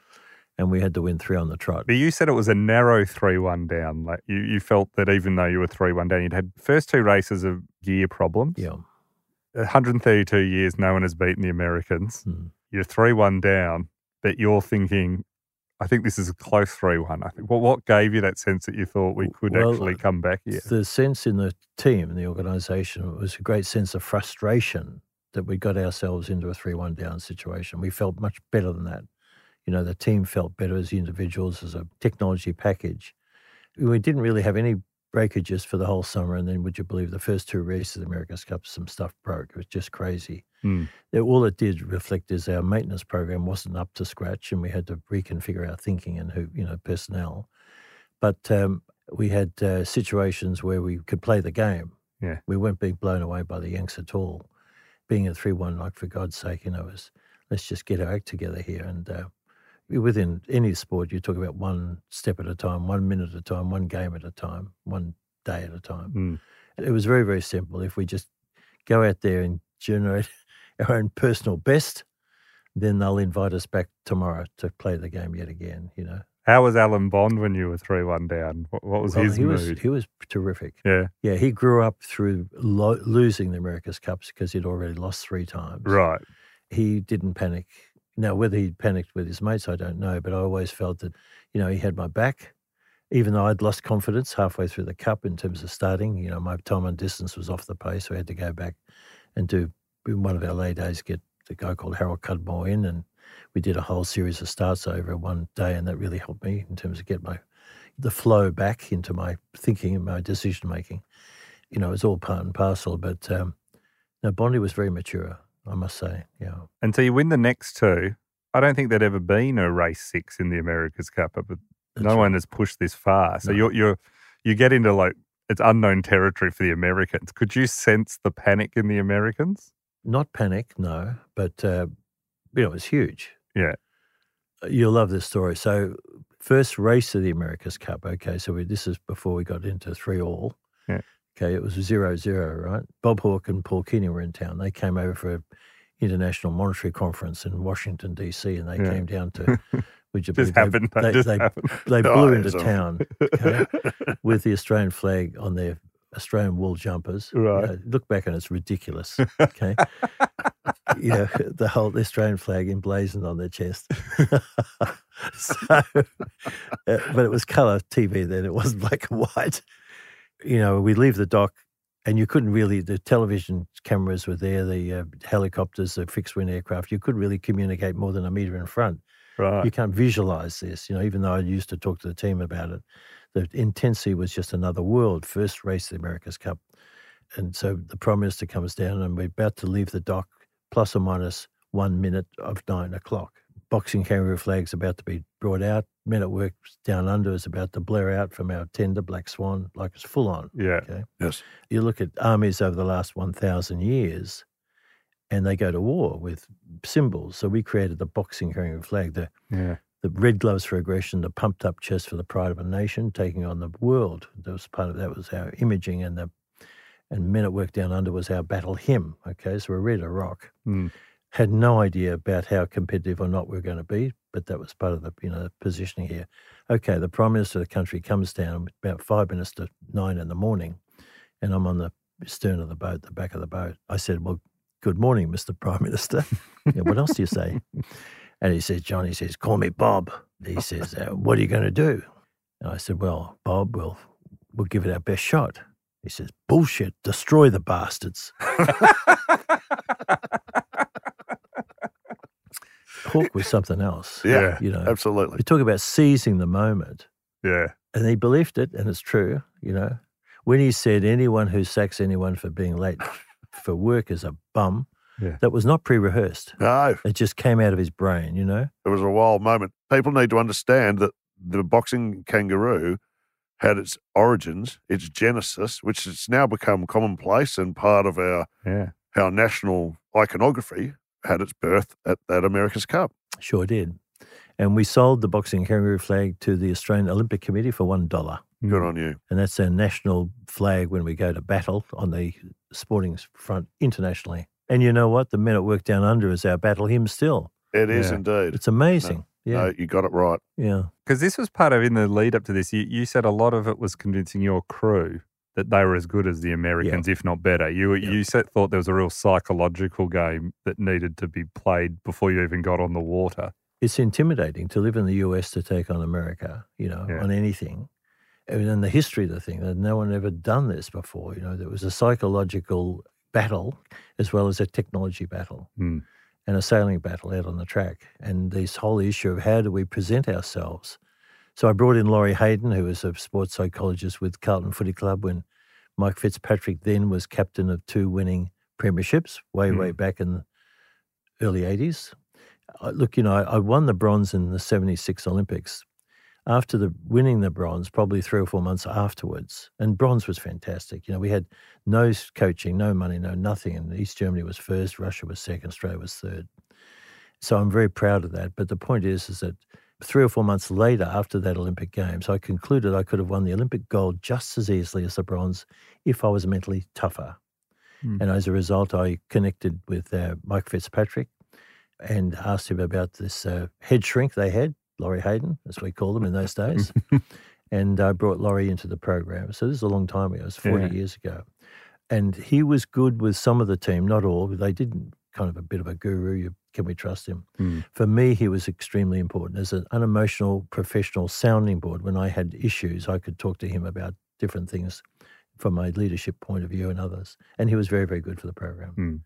And we had to win three on the trot. But you said it was a narrow three one down. Like you, you felt that even though you were three one down, you'd had first two races of gear problems. Yeah. one hundred thirty-two years, no one has beaten the Americans. Hmm. You're three one down, but you're thinking, I think this is a close three one. I think. Well, what gave you that sense that you thought we could Well, actually come back here? The sense in the team, in the organisation, was a great sense of frustration that we got ourselves into a three one down situation. We felt much better than that. You know, the team felt better as individuals, as a technology package. We didn't really have any breakages for the whole summer, and then would you believe the first two races of the America's Cup, some stuff broke. It was just crazy. Mm. It, all it did reflect is our maintenance program wasn't up to scratch, and we had to reconfigure our thinking and who, you know, personnel. But um, we had uh, situations where we could play the game. Yeah. We weren't being blown away by the Yanks at all. Being at three one, like, for God's sake, you know, was, let's just get our act together here. And uh, within any sport, you talk about one step at a time, one minute at a time, one game at a time, one day at a time. Mm. It was very, very simple. If we just go out there and generate our own personal best, then they'll invite us back tomorrow to play the game yet again, you know. How was Alan Bond when you were three one down? What, what was Well, his he mood? was he was terrific. Yeah, Yeah, he grew up through lo- losing the America's Cups because he'd already lost three times. right. He didn't panic. Now, whether he panicked with his mates, I don't know, but I always felt that, you know, he had my back. Even though I'd lost confidence halfway through the Cup in terms of starting, you know, my time on distance was off the pace, so I had to go back and do, in one of our lay days, get a guy called Harold Cudmore in, and we did a whole series of starts over one day, and that really helped me in terms of get my the flow back into my thinking and my decision making. You know, it was all part and parcel, but um, no, Bondi was very mature, I must say. Yeah, Until you win the next two, I don't think there'd ever been a race six in the America's Cup, but That's no right. one has pushed this far. So No. you're you're you get into like it's unknown territory for the Americans. Could you sense the panic in the Americans? Not panic, no, but uh, you know, it was huge. Yeah. You'll love this story. So, first race of the America's Cup. Okay, so we, this is before we got into three all. Yeah. Okay, it was zero zero, right? Bob Hawke and Paul Keating were in town. They came over for an international monetary conference in Washington D C, and they Yeah. came down to. Would you Just believe happened. They, That they, just they, happened. they Oh, blew yeah, into so- town, okay, with the Australian flag on their Australian wool jumpers. You Right. know, look back and it's ridiculous. Okay. You know, the whole the Australian flag emblazoned on their chest. so, uh, but it was colour T V then. It wasn't black and white. You know, we leave the dock and you couldn't really, the television cameras were there, the uh, helicopters, the fixed wing aircraft, you couldn't really communicate more than a metre in front. Right. You can't visualize this, you know, even though I used to talk to the team about it. The intensity was just another world. First race of the America's Cup. And so the Prime Minister comes down and we're about to leave the dock, plus or minus one minute of nine o'clock. Boxing kangaroo flag's about to be brought out. Men at Work down under is about to blare out from our tender, Black Swan, like it's full on. Yeah. Okay. Yes. You look at armies over the last one thousand years and they go to war with symbols. So we created the boxing kangaroo flag, the Yeah. the red gloves for aggression, the pumped up chest for the pride of a nation, taking on the world. That was part of that was our imaging, and the and Men at Work Down Under was our battle hymn. Okay, so we're ready to rock. Mm. Had no idea about how competitive or not we we're going to be, but that was part of the you know positioning here. Okay, the Prime Minister of the country comes down about five minutes to nine in the morning, and I'm on the stern of the boat, the back of the boat. I said, "Well, good morning, Mister Prime Minister." Yeah, what else do you say? And he says, John, he says, "Call me Bob." He says, uh, "What are you going to do?" And I said, "Well, Bob, we'll we'll give it our best shot. He says, bullshit, destroy the bastards. Hawke was something else. Yeah, you know, absolutely. We talk about seizing the moment. Yeah. And he believed it, and it's true, you know. When he said anyone who sacks anyone for being late for work is a bum, yeah. that was not pre-rehearsed. No. It just came out of his brain, you know. It was a wild moment. People need to understand that the boxing kangaroo had its origins, its genesis, which has now become commonplace and part of our yeah. our national iconography, had its birth at that America's Cup. Sure did. And we sold the boxing kangaroo flag to the Australian Olympic Committee for one dollar. Good on you. And that's our national flag when we go to battle on the sporting front internationally. And you know what? The Men at Work Down Under is our battle hymn still. It is Yeah. indeed. It's amazing. No, yeah. no, you got it right. Yeah. Because this was part of, in the lead up to this, you, you said a lot of it was convincing your crew that they were as good as the Americans, if not better. You Yeah. you said, thought there was a real psychological game that needed to be played before you even got on the water. It's intimidating to live in the U S to take on America, you know, Yeah. on anything. I mean, in the history of the thing, that no one ever done this before. You know, there was a psychological battle as well as a technology battle Mm. and a sailing battle out on the track. And this whole issue of how do we present ourselves. So I brought in Laurie Hayden, who was a sports psychologist with Carlton Footy Club when Mike Fitzpatrick then was captain of two winning premierships way, Mm. way back in the early eighties. Uh, look, you know, I, I won the bronze in the seventy-six Olympics. After the winning the bronze, probably three or four months afterwards, and bronze was fantastic. You know, we had no coaching, no money, no nothing, and East Germany was first, Russia was second, Australia was third. So I'm very proud of that. But the point is, is that three or four months later, after that Olympic Games, I concluded I could have won the Olympic gold just as easily as the bronze if I was mentally tougher. Mm. And as a result, I connected with uh, Mike Fitzpatrick and asked him about this uh, head shrink they had, Laurie Hayden, as we called them in those days. And I brought Laurie into the program. So this is a long time ago. It was forty Yeah. years ago. And he was good with some of the team, not all. They didn't kind of a bit of a guru. You, can we trust him? Mm. For me, he was extremely important. As an unemotional, professional sounding board, when I had issues, I could talk to him about different things from my leadership point of view and others. And he was very, very good for the program. Mm.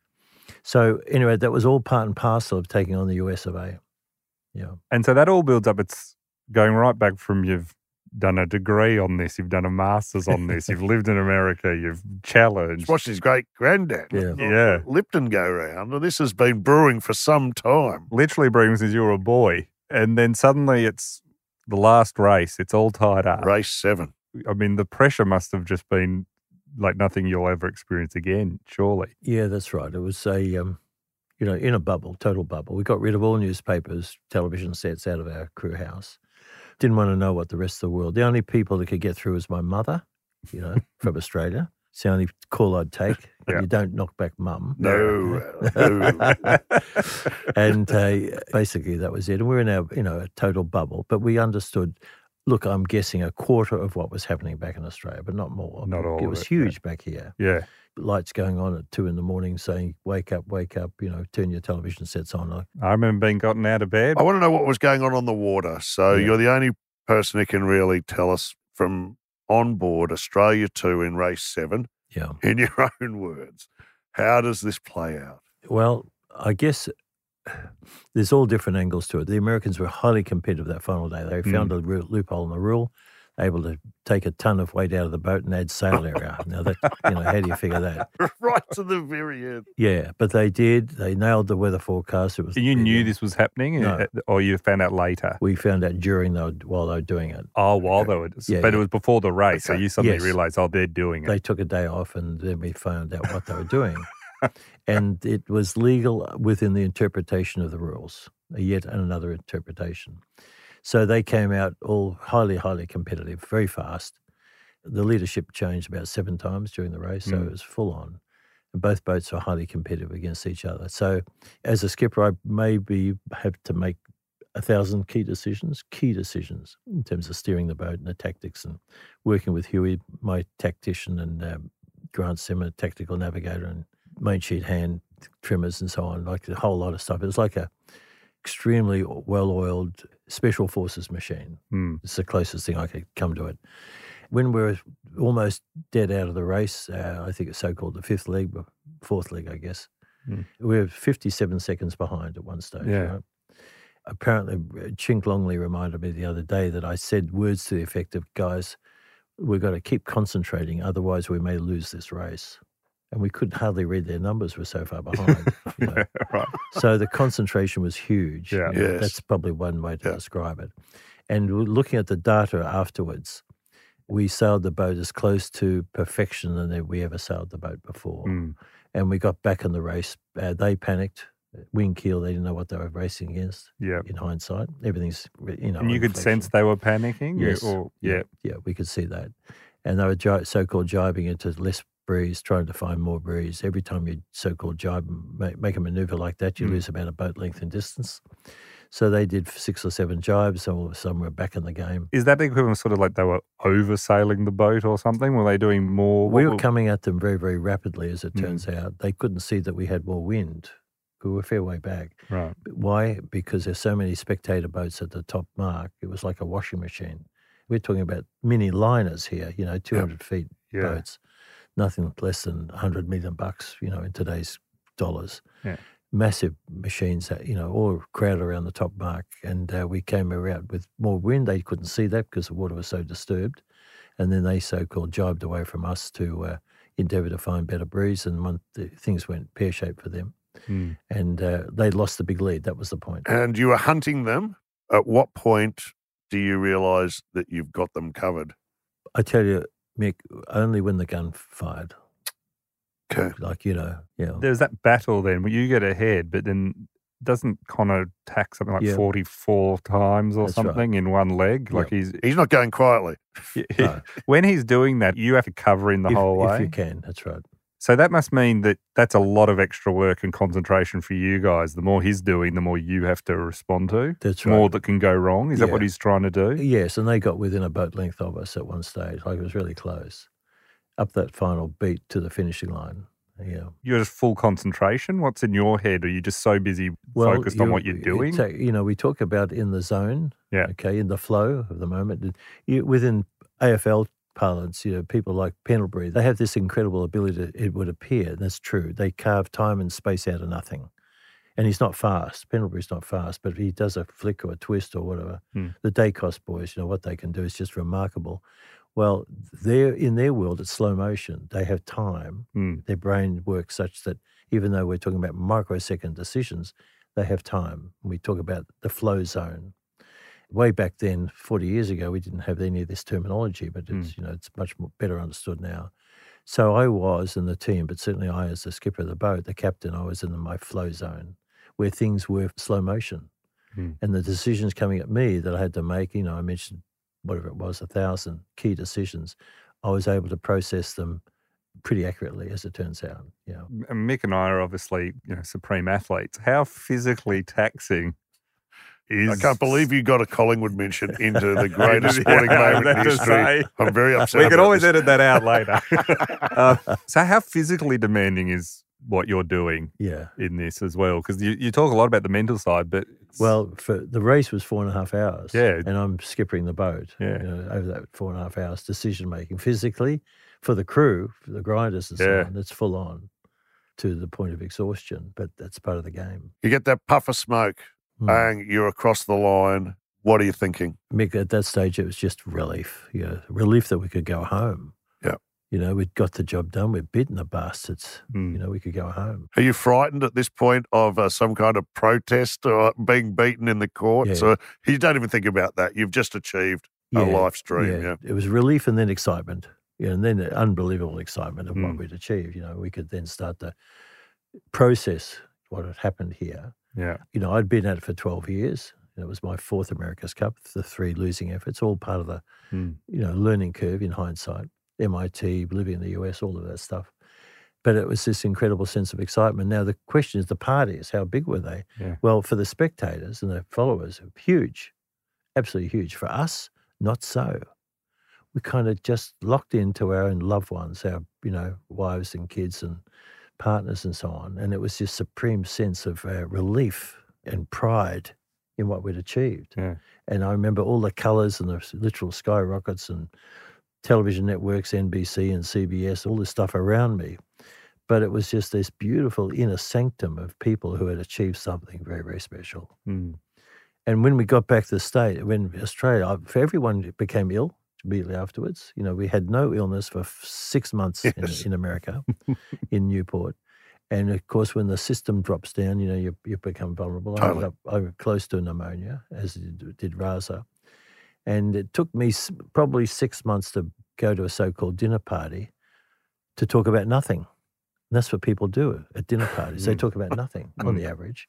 So anyway, that was all part and parcel of taking on the U S of A. Yeah. And so that all builds up. It's going right back from you've done a degree on this, you've done a master's on this, you've lived in America, you've challenged. Just watched his great granddad, Yeah. Yeah. Lipton, go round. And this has been brewing for some time. Literally brewing since you were a boy. And then suddenly it's the last race. It's all tied up. Race seven. I mean, the pressure must have just been like nothing you'll ever experience again, surely. Yeah, that's right. It was a, um, you know, in a bubble, total bubble. We got rid of all newspapers, television sets out of our crew house. Didn't want to know what the rest of the world. The only people that could get through was my mother, you know, from Australia. It's the only call I'd take. Yeah. You don't knock back mum. No. no. And uh, basically that was it. And we were in our, you know, a total bubble. But we understood, look, I'm guessing a quarter of what was happening back in Australia, but not more. Not all It of was it, huge back here. Yeah. Lights going on at two in the morning saying, wake up, wake up, you know, turn your television sets on. Like, I remember being gotten out of bed. I want to know what was going on on the water. So Yeah. you're the only person who can really tell us from on board Australia two in race seven, yeah. in your own words. How does this play out? Well, I guess there's all different angles to it. The Americans were highly competitive that final day. They found a real loophole in the rule, able to take a ton of weight out of the boat and add sail area. Now, that, you know, how do you figure that? Right to the very end. Yeah, but they did. They nailed the weather forecast. It was. You knew yeah. this was happening, No. or you found out later? We found out during the while they were doing it. Oh, while they were, Yeah, but it yeah. was before the race, so Okay. you suddenly Yes. realised, oh, they're doing it. They took a day off, and then we found out what they were doing. And it was legal within the interpretation of the rules, yet another interpretation. So they came out all highly, highly competitive, very fast. The leadership changed about seven times during the race, so Mm. it was full on. And both boats were highly competitive against each other. So as a skipper, I maybe have to make a thousand key decisions, key decisions in terms of steering the boat and the tactics and working with Huey, my tactician, and um, Grant Simmer, tactical navigator, and main sheet hand trimmers and so on, like a whole lot of stuff. It was like a extremely well-oiled special forces machine. Mm. It's the closest thing I could come to it. When we were almost dead out of the race. Uh, I think it's so-called the fifth leg, fourth leg, I guess. Mm. We were fifty-seven seconds behind at one stage. Yeah. Right? Apparently, Chink Longley reminded me the other day that I said words to the effect of, guys, we've got to keep concentrating, otherwise we may lose this race. And we could hardly read their numbers, we're so far behind. You know? Right. So the concentration was huge. Yeah. You know, Yes. That's probably one way to Yeah. describe it. And looking at the data afterwards, we sailed the boat as close to perfection than we ever sailed the boat before. Mm. And we got back in the race. Uh, they panicked. Wing keel, they didn't know what they were racing against. Yeah. In hindsight, everything's, you know. And you could reflection. sense they were panicking? Yes. Or, yeah. Yeah, we could see that. And they were ji- so-called jibing into less breeze, trying to find more breeze. Every time you so-called jibe, make, make a maneuver like that, you Mm. lose about a boat length in distance. So they did six or seven jibes, and all of a sudden we're back in the game. Is that the equivalent of sort of like they were oversailing the boat or something? Were they doing more? We what were coming at them very, very rapidly, as it Mm. turns out. They couldn't see that we had more wind. We were a fair way back. Right. Why? Because there's so many spectator boats at the top mark. It was like a washing machine. We're talking about mini liners here, you know, two hundred feet Yeah. boats. Nothing less than one hundred million bucks, you know, in today's dollars. Yeah. Massive machines that, you know, all crowded around the top mark. And uh, we came around with more wind. They couldn't see that because the water was so disturbed. And then they so-called jibed away from us to uh, endeavour to find better breeze. And one, the, things went pear-shaped for them. Mm. And uh, they lost the big lead. That was the point. And you were hunting them. At what point do you realise that you've got them covered? I tell you, Mick, only when the gun fired. Okay. Like, you know, yeah. There's that battle then where you get ahead, but then doesn't Connor tack something like Yeah. forty-four times or That's right. something in one leg? Like he's He's not going quietly. No. when he's doing that, you have to cover him the if, whole way. if you can, that's right. So that must mean that that's a lot of extra work and concentration for you guys. The more he's doing, the more you have to respond to. That's right. More that can go wrong. Is that Yeah. what he's trying to do? Yes, and they got within a boat length of us at one stage. Like, it was really close. Up that final beat to the finishing line. Yeah. You're just full concentration. What's in your head? Are you just so busy focused on you- what you're doing? it's a- you know, we talk about in the zone, Yeah. okay, in the flow of the moment. You, within A F L parlance, you know, people like Pendlebury, they have this incredible ability to, it would appear, and that's true, they carve time and space out of nothing. And he's not fast. Pendlebury's not fast, but if he does a flick or a twist or whatever, Hmm. the Dacos boys, you know, what they can do is just remarkable. Well, they're in their world, it's slow motion. They have time. Mm. Their brain works such that even though we're talking about microsecond decisions, they have time. We talk about the flow zone. Way back then, forty years ago, we didn't have any of this terminology, but it's, you know, it's much more better understood now. So I was in the team, but certainly I, as the skipper of the boat, the captain, I was in my flow zone where things were slow motion. Mm. And the decisions coming at me that I had to make, you know, I mentioned whatever it was, a thousand key decisions, I was able to process them pretty accurately, as it turns out. Yeah. And Mick and I are obviously, you know, supreme athletes. How physically taxing is... I can't believe you got a Collingwood mention into the greatest Yeah, sporting I moment in have to history. say. I'm very upset We can about always this. edit that out later. uh, so how physically demanding is what you're doing Yeah. in this as well? Because you, you talk a lot about the mental side, but... it's- Well, for the race was four and a half hours. Yeah. And I'm skippering the boat. Yeah. You know, over that four and a half hours, decision making physically for the crew, for the grinders and so Yeah. on. It's full on to the point of exhaustion, but that's part of the game. You get that puff of smoke, Hmm. bang, you're across the line. What are you thinking? Mick, at that stage, it was just relief. You know, relief that we could go home. Yeah. You know, we'd got the job done. We'd beaten the bastards. Mm. You know, we could go home. Are you frightened at this point of uh, some kind of protest or being beaten in the courts? Yeah. Or you don't even think about that. You've just achieved a life's dream. Yeah. It was relief and then excitement. You know, and then unbelievable excitement of what Mm. we'd achieved. You know, we could then start to process what had happened here. Yeah. You know, I'd been at it for twelve years. It was my fourth America's Cup, the three losing efforts, all part of the, Mm. you know, learning curve in hindsight. M I T, living in the U S, all of that stuff. But it was this incredible sense of excitement. Now, the question is the parties, how big were they? Yeah. Well, for the spectators and the followers, huge, absolutely huge. For us, not so. We kind of just locked into our own loved ones, our, you know, wives and kids and partners and so on. And it was this supreme sense of uh, relief and pride in what we'd achieved. Yeah. And I remember all the colours and the literal skyrockets and television networks, N B C and C B S, all this stuff around me. But it was just this beautiful inner sanctum of people who had achieved something very, very special. Mm. And when we got back to the state, when Australia, for everyone became ill immediately afterwards. You know, we had no illness for f- six months Yes. in, in America, in Newport. And of course, when the system drops down, you know, you, you become vulnerable. I ended Totally. up I was close to pneumonia, as did, did Raza. And it took me s- probably six months to go to a so-called dinner party to talk about nothing. And that's what people do at dinner parties. They talk about nothing on the average.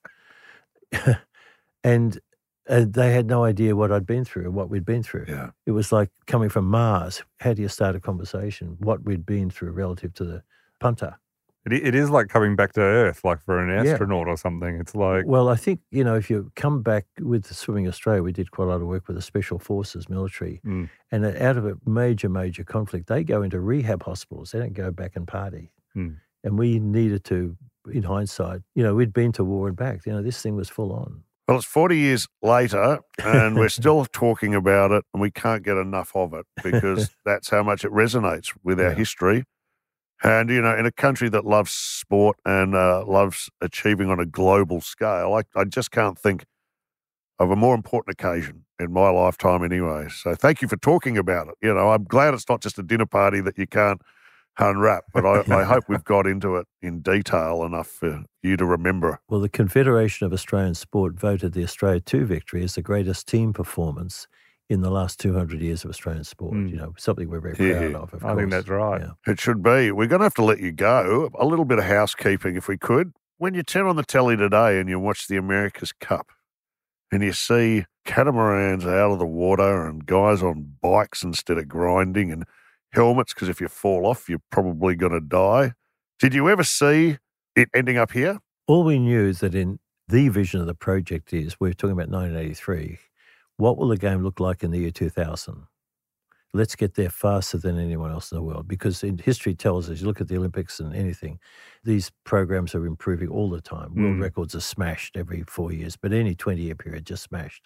and uh, they had no idea what I'd been through or what we'd been through. Yeah. It was like coming from Mars. How do you start a conversation? What we'd been through relative to the punter. It, it is like coming back to Earth, like for an Yeah. astronaut or something. It's like, Well, I think, you know, if you come back with Swimming Australia, we did quite a lot of work with the Special Forces military. Mm. And out of a major, major conflict, they go into rehab hospitals. They don't go back and party. Mm. And we needed to, in hindsight, you know, we'd been to war and back. You know, this thing was full on. Well, it's forty years later, and we're still talking about it, and we can't get enough of it because that's how much it resonates with our Yeah. history. And, you know, in a country that loves sport and uh, loves achieving on a global scale, I, I just can't think of a more important occasion in my lifetime anyway. So thank you for talking about it. You know, I'm glad it's not just a dinner party that you can't unwrap, but I, I hope we've got into it in detail enough for you to remember. Well, the Confederation of Australian Sport voted the Australia two victory as the greatest team performance in the last two hundred years of Australian sport. Mm. You know, something we're very Yeah. proud of, of I course. think that's right. Yeah. It should be. We're going to have to let you go. A little bit of housekeeping, if we could. When you turn on the telly today and you watch the America's Cup and you see catamarans out of the water and guys on bikes instead of grinding and helmets, because if you fall off, you're probably going to die. Did you ever see it ending up here? All we knew is that in the vision of the project is, we're talking about nineteen eighty-three, what will the game look like in the year two thousand? Let's get there faster than anyone else in the world, because in history tells us, you look at the Olympics and anything, these programs are improving all the time. World Mm. records are smashed every four years, but any twenty-year period just smashed.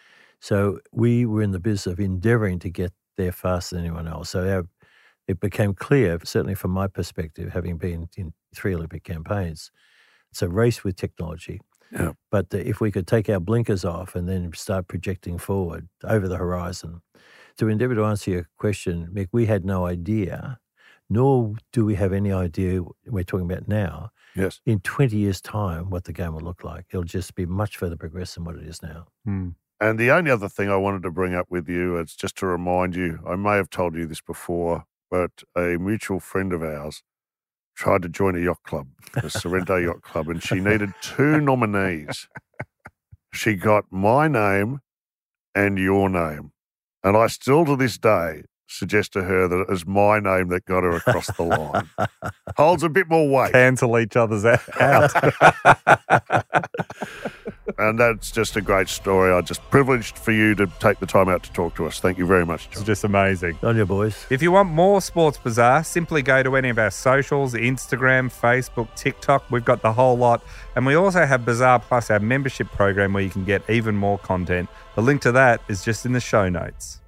So we were in the business of endeavouring to get there faster than anyone else. So our, it became clear, certainly from my perspective, having been in three Olympic campaigns, it's a race with technology. Yeah. But the, if we could take our blinkers off and then start projecting forward over the horizon, to endeavour to answer your question, Mick, we had no idea, nor do we have any idea, we're talking about now, Yes. in twenty years' time what the game will look like. It'll just be much further progressed than what it is now. Mm. And the only other thing I wanted to bring up with you is just to remind you, I may have told you this before, but a mutual friend of ours tried to join a yacht club, the Sorrento Yacht Club, and she needed two nominees. She got my name and your name. And I still to this day suggest to her that it was my name that got her across the line. Holds a bit more weight. Cancel each other's out. And that's just a great story. I'm just privileged for you to take the time out to talk to us. Thank you very much, It's John. just amazing. On your boys. If you want more Sports Bazaar, simply go to any of our socials, Instagram, Facebook, TikTok. We've got the whole lot. And we also have Bazaar Plus, our membership program where you can get even more content. The link to that is just in the show notes.